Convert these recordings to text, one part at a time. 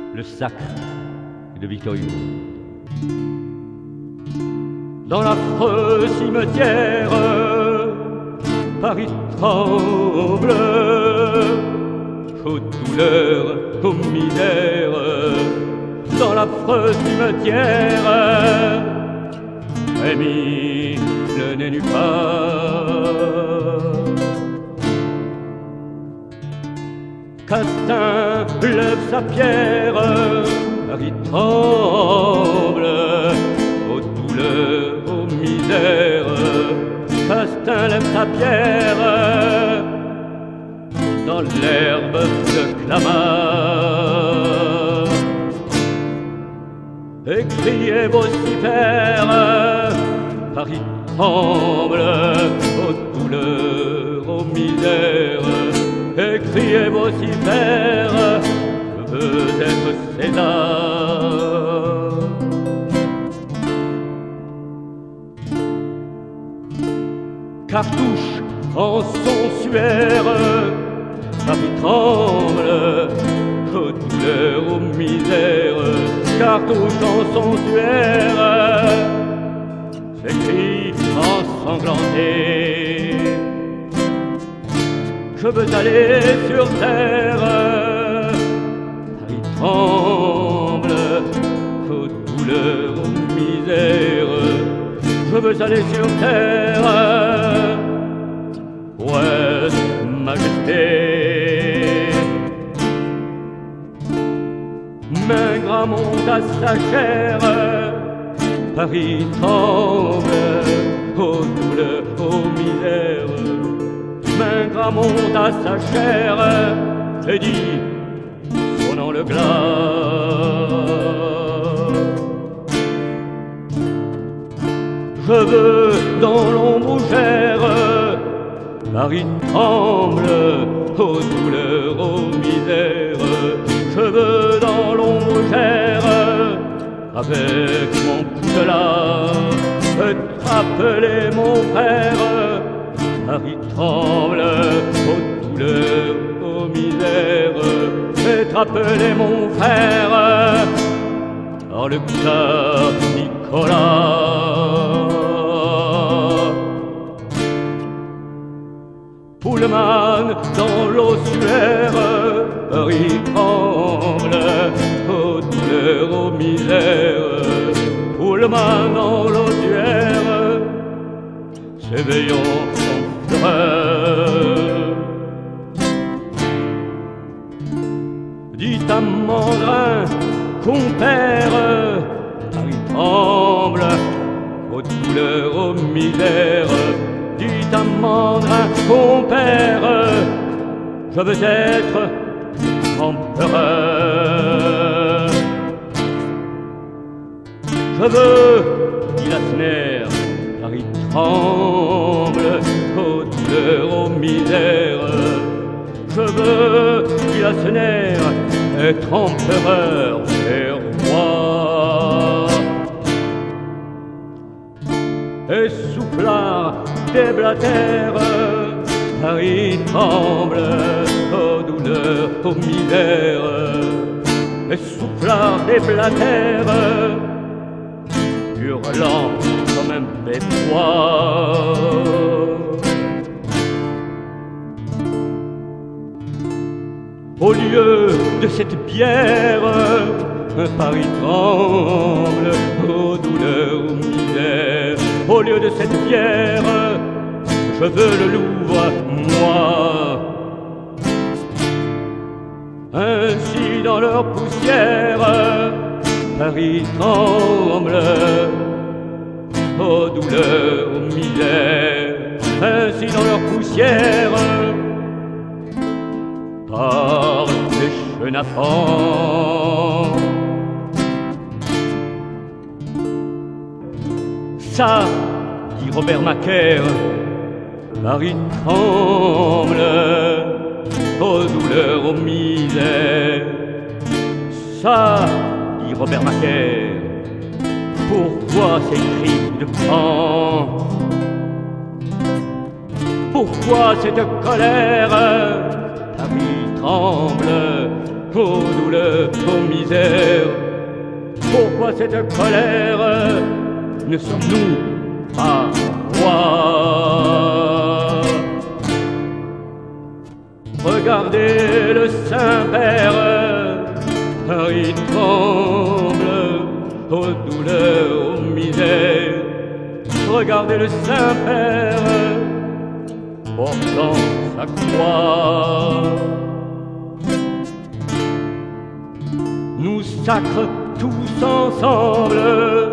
le sacre de Victor Hugo. Dans l'affreux cimetière, Paris tremble, aux douleurs, aux misères. Dans l'affreux cimetière, Rémi le nénuphar. Castin lève sa pierre, Paris tremble, aux douleurs, aux misères. Castin lève sa pierre, dans l'herbe de Clamart. Et criez vocifères, Paris tremble, aux douleurs, aux misères. Et criez vocifères, je veux être César. Cartouche en son suaire, Paris tremble, aux douleurs, aux misères. Cartouche en son suaire, ses cris ensanglantés. Je veux aller sur terre, Paris tremble, aux douleurs, aux misères. Je veux aller sur terre, ouais, majesté. Main gras monte à sa chair, Paris tremble, aux douleurs, aux misères. Main gras monte à sa chair, j'ai dit, sonnant le glas. Je veux dans l'ombre ougère, Paris tremble, aux douleurs, aux misères. Je veux dans l'ombre ougère, avec mon coutelas, appeler mon frère. Paris tremble, aux douleurs, aux misères. Faites appeler mon frère, par le tsar Nicolas. Pullman dans l'ossuaire, Paris tremble, aux douleurs, aux misères. Pullman dans l'ossuaire, s'éveillant sans fureur. Dites à Mandrin, compère, Paris tremble, aux douleurs, aux misères. Dites à Mandrin, compère, je veux être empereur. Je veux, dit Lacenaire, Paris tremble, aux douleurs, aux misères. Je veux, dit Lacenaire, être empereur et roi. Et soufflard des blatères, Paris tremble, aux douleurs, aux misères. Et soufflard des blatères, hurlant comme un beffroi. Au lieu de cette bière, Paris tremble, aux douleurs, aux misères. Au lieu de cette bière, je veux le Louvre, moi. Ainsi dans leur poussière, Paris tremble, aux douleurs, aux misères. Ainsi dans leur poussière, par les chenapans. Ça, dit Robert Macaire, Paris tremble, aux douleurs, aux misères. Ça, dit Robert Macaire, pourquoi ces cris de pan? Pourquoi cette colère? Paris tremble, aux douleurs, aux misères. Pourquoi cette colère? Ne sommes-nous pas rois? Regardez le Saint-Père, Paris tremble aux douleurs, aux misères. Regardez le Saint-Père portant sa croix. Nous sacre tous ensemble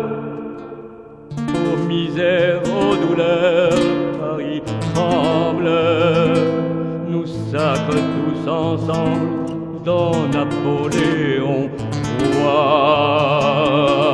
aux misères, aux douleurs, Paris tremble. Nous sacre tous ensemble dans Napoléon roi.